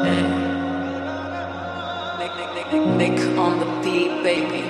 Nick on the beat, baby.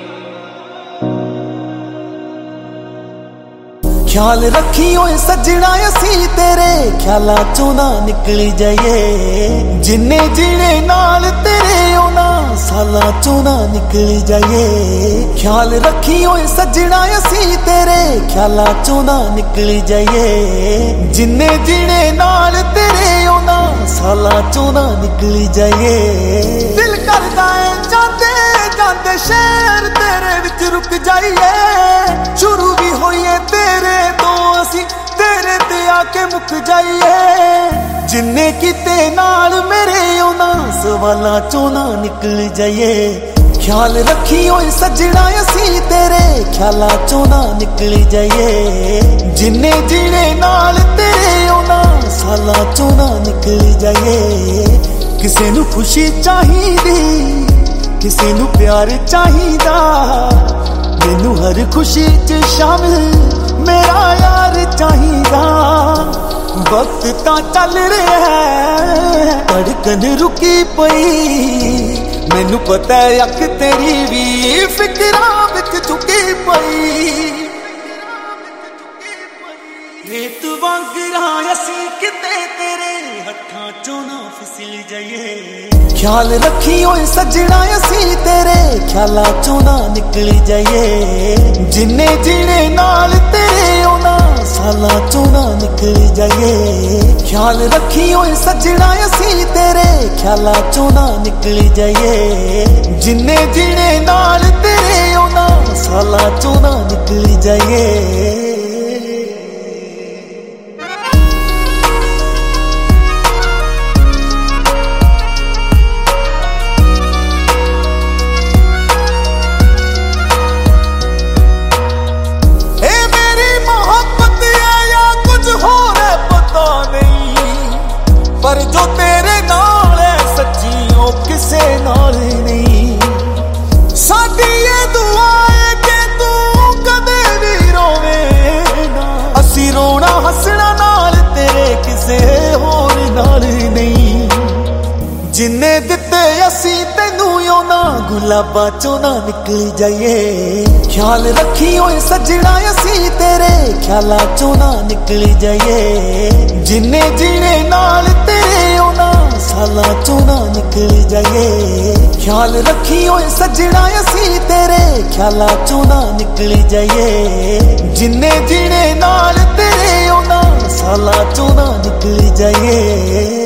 ख्याल रखी ओए सजना असी तेरे ख्याला चों ना निकल जाइए जिन्ने जीने नाल तेरे ओना साला चों ना निकल जाइए ख्याल रखी ओए सजना असी तेरे ख्याला चों ना निकल जाइए जिन्ने जीने नाल तेरे ओना साला चों ना निकल जाइए दिल करदा है जाते जाते शहर तेरे विच रुक जाइए शुरू भी होइए तेरे तेरे ते आके मुक जाइए जिन्ने किते नाल मेरे ओना सवालां चों ना निकल जाइए ख्याल रखी ओए सजना असी तेरे ख्यालां चों ना निकल जाइए जिन्ने जीने नाल तेरे ओना सालां चों ना निकल जाइए किसे नू खुशी चाहिदी किसे नू प्यार चाहिदा मैनू हर खुशी च शामिल मेरा यार चाहिदा वक्त तां चल रहा है धड़कन रुकी पई मैनू पता है अख तेरी भी फिकरां विच झुकी पई रेत वांगरा असी किते तेरे हत्थां चों ना फिसल जाइए ख्याल रखी ओए सजना असी तेरे ख्यालां चों ना निकल जाइए जिन्ने जीने नाल तेरे ओना सालां चों ना निकल जाइए ख्याल रखी ओए सजना असी तेरे ख्यालां चों ना निकल जाइए जिन्ने जीने नाल तेरे ओना सालां चों ना निकल जाइए पर जो तेरे नाल है सच्ची ओ किसे नाल नहीं साडी ये दुआ है कि तू कदे भी रोवे ना असी रोना हसना नाल तेरे किसे होर नाल नहीं जिन्ने दिते असी तैनू ओना गुलाबां चों ना निकल जाइए ख्याल रखी ओए सजना असी तेरे ख्यालां चों ना निकल जाइए जिन्ने जीने नाल तेरे ओना सालां चों ना निकल जाइए ख्याल रखी ओए सजना असी तेरे ख्यालां चों ना निकल जाइए जिन्ने जीने नाल तेरे ओना सालां चों ना निकल जाइए।